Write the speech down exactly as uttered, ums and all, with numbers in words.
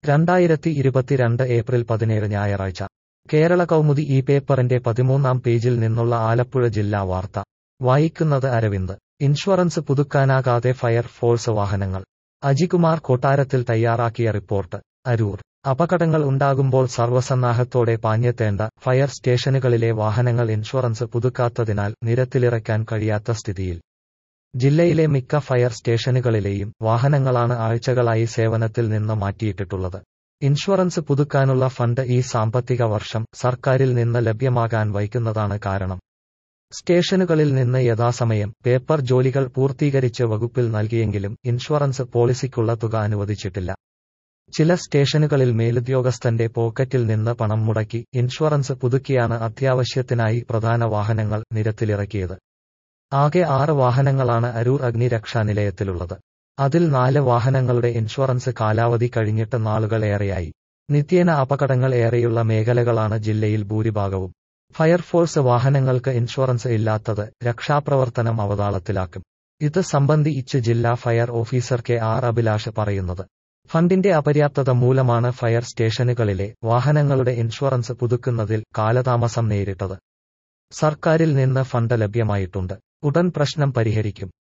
രണ്ടായിരത്തി ഇരുപത്തിരണ്ട് ഏപ്രിൽ പതിനേഴ് ഞായറാഴ്ച കേരള കൗമുദി ഈ പേപ്പറിന്റെ പതിമൂന്നാം പേജിൽ നിന്നുള്ള ആലപ്പുഴ ജില്ലാ വാർത്ത വായിക്കുന്നത് അരവിന്ദ്. ഇൻഷുറൻസ് പുതുക്കാനാകാതെ ഫയർ ഫോഴ്സ് വാഹനങ്ങൾ. അജികുമാർ കൊട്ടാരത്തിൽ തയ്യാറാക്കിയ റിപ്പോർട്ട്. അരൂർ. അപകടങ്ങൾ ഉണ്ടാകുമ്പോൾ സർവ്വസന്നാഹത്തോടെ പാഞ്ഞെത്തേണ്ട ഫയർ സ്റ്റേഷനുകളിലെ വാഹനങ്ങൾ ഇൻഷുറൻസ് പുതുക്കാത്തതിനാൽ നിരത്തിലിറക്കാൻ കഴിയാത്ത സ്ഥിതിയിൽ. ജില്ലയിലെ മിക്ക ഫയർ സ്റ്റേഷനുകളിലെയും വാഹനങ്ങളാണ് ആഴ്ചകളായി സേവനത്തിൽ നിന്ന് മാറ്റിയിട്ടിട്ടുള്ളത്. ഇൻഷുറൻസ് പുതുക്കാനുള്ള ഫണ്ട് ഈ സാമ്പത്തിക വർഷം സർക്കാരിൽ നിന്ന് ലഭ്യമാകാൻ വൈകുന്നതാണ് കാരണം. സ്റ്റേഷനുകളിൽ നിന്ന് യഥാസമയം പേപ്പർ ജോലികൾ പൂർത്തീകരിച്ച് വകുപ്പിൽ നൽകിയെങ്കിലും ഇൻഷുറൻസ് പോളിസിക്കുള്ള തുക അനുവദിച്ചിട്ടില്ല. ചില സ്റ്റേഷനുകളിൽ മേലുദ്യോഗസ്ഥന്റെ പോക്കറ്റിൽ നിന്ന് പണം മുടക്കി ഇൻഷുറൻസ് പുതുക്കിയാണ് അത്യാവശ്യത്തിനായി പ്രധാന വാഹനങ്ങൾ നിരത്തിലിറക്കിയത്. ആകെ ആറ് വാഹനങ്ങളാണ് അരൂർ അഗ്നിരക്ഷാ നിലയത്തിലുള്ളത്. അതിൽ നാല് വാഹനങ്ങളുടെ ഇൻഷുറൻസ് കാലാവധി കഴിഞ്ഞിട്ട് നാളുകൾ ഏറെയായി. നിത്യേന അപകടങ്ങൾ ഏറെയുള്ള മേഖലകളാണ് ജില്ലയിൽ ഭൂരിഭാഗവും. ഫയർഫോഴ്സ് വാഹനങ്ങൾക്ക് ഇൻഷുറൻസ് ഇല്ലാത്തത് രക്ഷാപ്രവർത്തനം അവതാളത്തിലാക്കും. ഇത് സംബന്ധിച്ച് ജില്ലാ fire officer K R Abhilash പറയുന്നത്. ഫണ്ടിന്റെ അപര്യാപ്തത മൂലമാണ് ഫയർ സ്റ്റേഷനുകളിലെ വാഹനങ്ങളുടെ ഇൻഷുറൻസ് പുതുക്കുന്നതിൽ കാലതാമസം നേരിട്ടത്. സർക്കാരിൽ നിന്ന് ഫണ്ട് ലഭ്യമായിട്ടുണ്ട്. ഉടൻ പ്രശ്നം പരിഹരിക്കും.